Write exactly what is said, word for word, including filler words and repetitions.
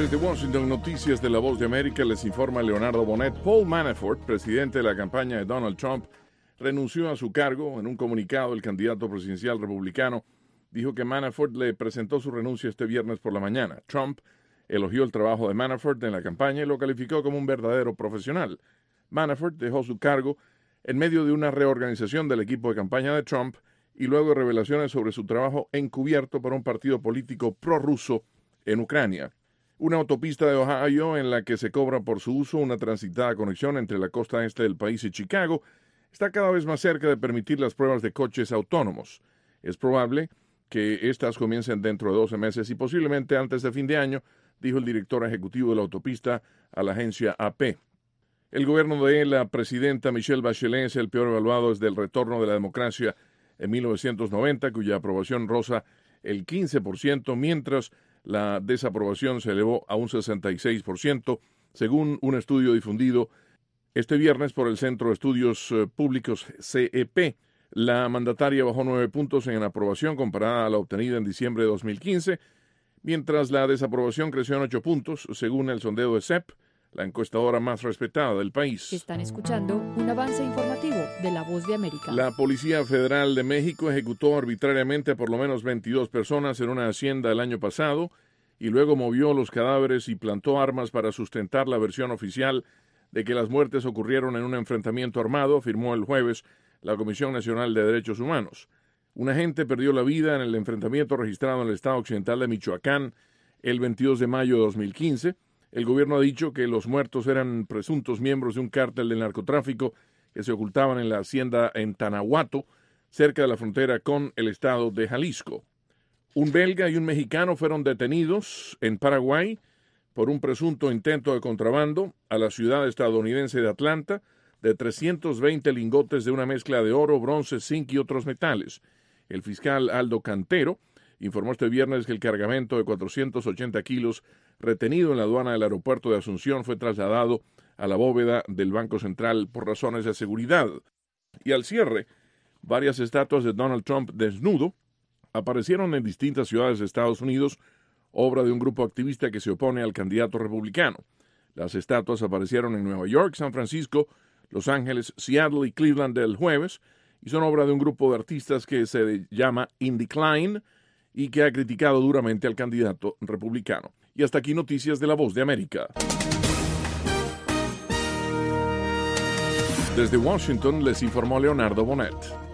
Desde Washington, Noticias de la Voz de América, les informa Leonardo Bonet. Paul Manafort, presidente de la campaña de Donald Trump, renunció a su cargo. En un comunicado, el candidato presidencial republicano dijo que Manafort le presentó su renuncia este viernes por la mañana. Trump elogió el trabajo de Manafort en la campaña y lo calificó como un verdadero profesional. Manafort dejó su cargo en medio de una reorganización del equipo de campaña de Trump y luego de revelaciones sobre su trabajo encubierto por un partido político prorruso en Ucrania. Una autopista de Ohio en la que se cobra por su uso una transitada conexión entre la costa este del país y Chicago está cada vez más cerca de permitir las pruebas de coches autónomos. Es probable que estas comiencen dentro de doce meses y posiblemente antes de fin de año, dijo el director ejecutivo de la autopista a la agencia A P. El gobierno de la presidenta Michelle Bachelet es el peor evaluado desde el retorno de la democracia en mil novecientos noventa, cuya aprobación roza el quince por ciento, mientras la desaprobación se elevó a un sesenta y seis por ciento, según un estudio difundido este viernes por el Centro de Estudios Públicos C E P. La mandataria bajó nueve puntos en aprobación comparada a la obtenida en diciembre de dos mil quince, mientras la desaprobación creció en ocho puntos, según el sondeo de C E P, la encuestadora más respetada del país. Están escuchando un avance informativo de La Voz de América. La Policía Federal de México ejecutó arbitrariamente a por lo menos veintidós personas en una hacienda el año pasado y luego movió los cadáveres y plantó armas para sustentar la versión oficial de que las muertes ocurrieron en un enfrentamiento armado, afirmó el jueves la Comisión Nacional de Derechos Humanos. Un agente perdió la vida en el enfrentamiento registrado en el estado occidental de Michoacán el veintidós de mayo de dos mil quince. El gobierno ha dicho que los muertos eran presuntos miembros de un cártel del narcotráfico que se ocultaban en la hacienda en Tanahuato, cerca de la frontera con el estado de Jalisco. Un belga y un mexicano fueron detenidos en Paraguay por un presunto intento de contrabando a la ciudad estadounidense de Atlanta de trescientos veinte lingotes de una mezcla de oro, bronce, zinc y otros metales. El fiscal Aldo Cantero informó este viernes que el cargamento de cuatrocientos ochenta kilos retenido en la aduana del aeropuerto de Asunción fue trasladado a la bóveda del Banco Central por razones de seguridad. Y al cierre, varias estatuas de Donald Trump desnudo aparecieron en distintas ciudades de Estados Unidos, obra de un grupo activista que se opone al candidato republicano. Las estatuas aparecieron en Nueva York, San Francisco, Los Ángeles, Seattle y Cleveland el jueves, y son obra de un grupo de artistas que se llama In Decline y que ha criticado duramente al candidato republicano. Y hasta aquí noticias de La Voz de América. Desde Washington les informó Leonardo Bonet.